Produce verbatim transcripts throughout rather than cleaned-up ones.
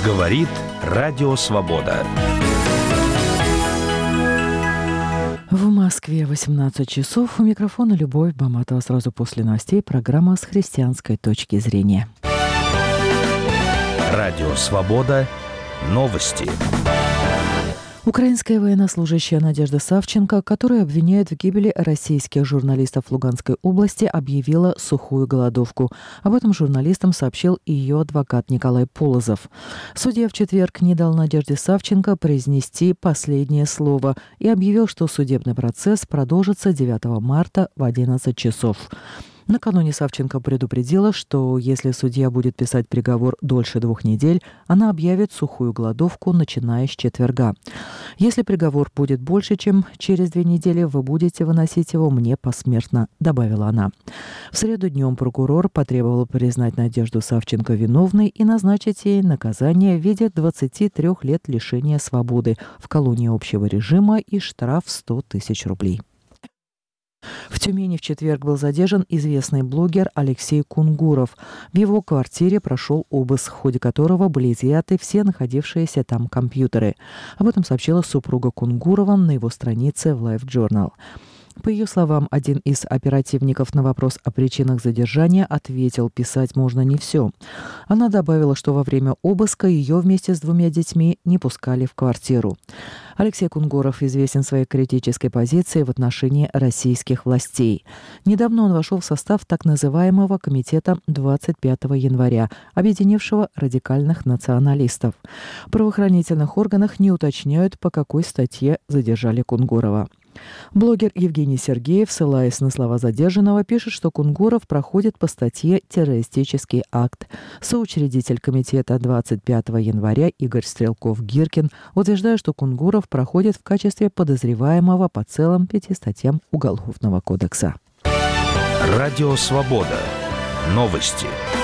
Говорит Радио Свобода. В Москве восемнадцать часов. У микрофона Любовь Баматова. Сразу после новостей программа с христианской точки зрения. Радио Свобода. Новости. Украинская военнослужащая Надежда Савченко, которую обвиняют в гибели российских журналистов Луганской области, объявила сухую голодовку. Об этом журналистам сообщил и ее адвокат Николай Полозов. Судья в четверг не дал Надежде Савченко произнести последнее слово и объявил, что судебный процесс продолжится девятого марта в одиннадцать часов. Накануне Савченко предупредила, что если судья будет писать приговор дольше двух недель, она объявит сухую голодовку, начиная с четверга. «Если приговор будет больше, чем через две недели, вы будете выносить его мне посмертно», — добавила она. В среду днем прокурор потребовал признать Надежду Савченко виновной и назначить ей наказание в виде двадцати трёх лет лишения свободы в колонии общего режима и штраф в сто тысяч рублей. В Тюмени в четверг был задержан известный блогер Алексей Кунгуров. В его квартире прошел обыск, в ходе которого были изъяты все находившиеся там компьютеры. Об этом сообщила супруга Кунгурова на его странице в Life Journal. По ее словам, один из оперативников на вопрос о причинах задержания ответил: писать можно не все. Она добавила, что во время обыска ее вместе с двумя детьми не пускали в квартиру. Алексей Кунгуров известен своей критической позицией в отношении российских властей. Недавно он вошел в состав так называемого комитета двадцать пятого января, объединившего радикальных националистов. В правоохранительных органах не уточняют, по какой статье задержали Кунгурова. Блогер Евгений Сергеев, ссылаясь на слова задержанного, пишет, что Кунгуров проходит по статье «Террористический акт». Соучредитель комитета двадцать пятого января Игорь Стрелков-Гиркин утверждает, что Кунгуров проходит в качестве подозреваемого по целым пяти статьям Уголовного кодекса. Радио Свобода. Новости.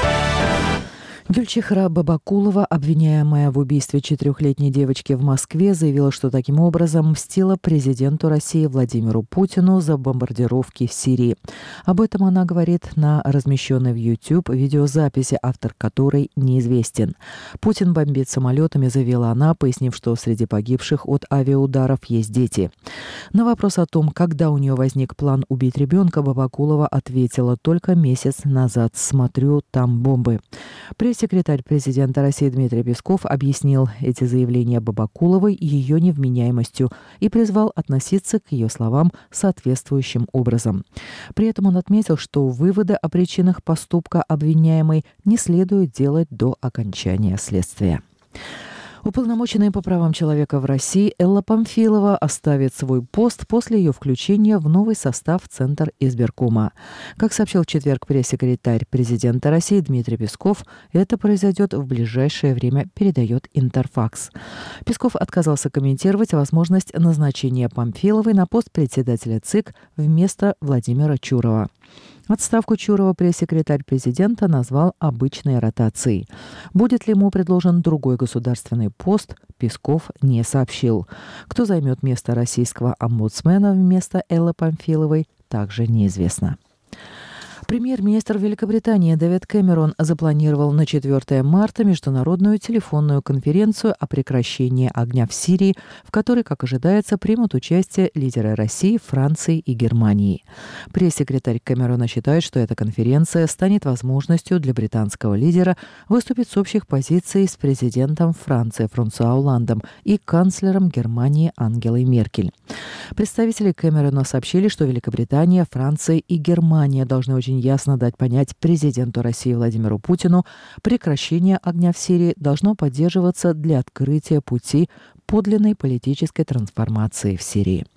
Гюльчихра Бабакулова, обвиняемая в убийстве четырехлетней девочки в Москве, заявила, что таким образом мстила президенту России Владимиру Путину за бомбардировки в Сирии. Об этом она говорит на размещенной в YouTube видеозаписи, автор которой неизвестен. «Путин бомбит самолетами», заявила она, пояснив, что среди погибших от авиаударов есть дети. На вопрос о том, когда у нее возник план убить ребенка, Бабакулова ответила: «Только месяц назад. Смотрю, там бомбы». Пресс-секретарь президента России Дмитрий Песков объяснил эти заявления Бабакуловой ее невменяемостью и призвал относиться к ее словам соответствующим образом. При этом он отметил, что выводы о причинах поступка обвиняемой не следует делать до окончания следствия. Уполномоченная по правам человека в России Элла Памфилова оставит свой пост после ее включения в новый состав Центр избиркома. Как сообщил в четверг пресс-секретарь президента России Дмитрий Песков, это произойдет в ближайшее время, передает Интерфакс. Песков отказался комментировать возможность назначения Памфиловой на пост председателя ЦИК вместо Владимира Чурова. Отставку Чурова пресс-секретарь президента назвал обычной ротацией. Будет ли ему предложен другой государственный пост, Песков не сообщил. Кто займет место российского омбудсмена вместо Эллы Памфиловой, также неизвестно. Премьер-министр Великобритании Дэвид Кэмерон запланировал на четвёртого марта международную телефонную конференцию о прекращении огня в Сирии, в которой, как ожидается, примут участие лидеры России, Франции и Германии. Пресс-секретарь Кэмерона считает, что эта конференция станет возможностью для британского лидера выступить с общих позиций с президентом Франции Франсуа Олландом и канцлером Германии Ангелой Меркель. Представители Кэмерона сообщили, что Великобритания, Франция и Германия должны очень ясно дать понять президенту России Владимиру Путину: прекращение огня в Сирии должно поддерживаться для открытия пути подлинной политической трансформации в Сирии.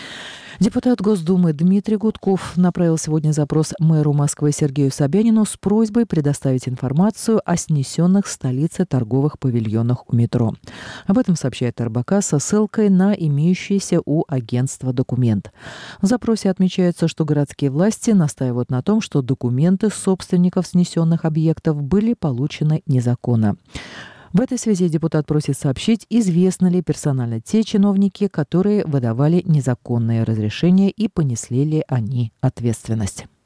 Депутат Госдумы Дмитрий Гудков направил сегодня запрос мэру Москвы Сергею Собянину с просьбой предоставить информацию о снесенных в столице торговых павильонах у метро. Об этом сообщает эр бэ ка со ссылкой на имеющийся у агентства документ. В запросе отмечается, что городские власти настаивают на том, что документы собственников снесенных объектов были получены незаконно. В этой связи депутат просит сообщить, известны ли персонально те чиновники, которые выдавали незаконные разрешения и понесли ли они ответственность.